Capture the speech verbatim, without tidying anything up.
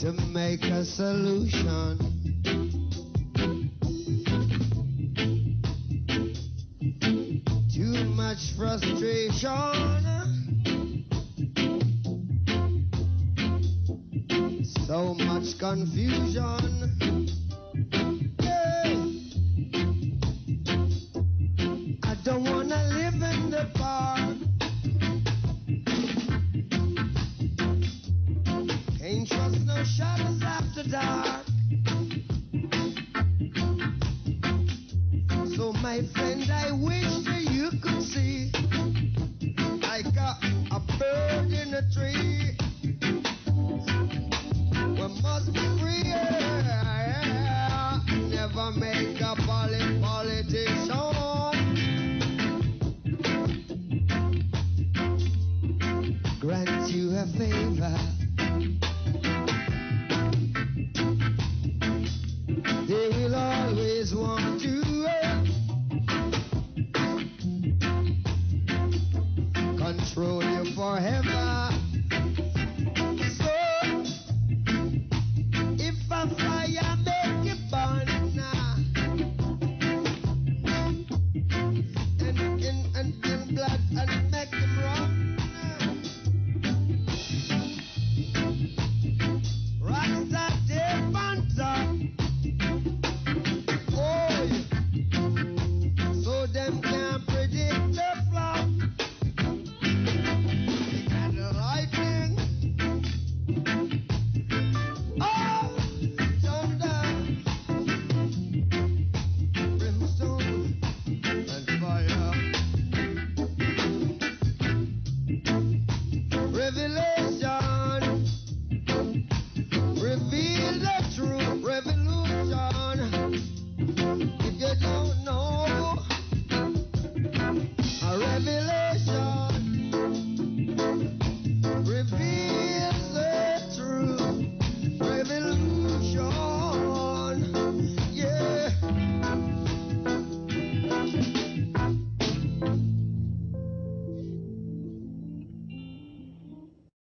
to make a solution. Too much frustration, so much confusion. Hey. I don't wanna live in the park. Ain't trust no shadows after dark. So my friend, I wish that you could see like a, a bird in a tree.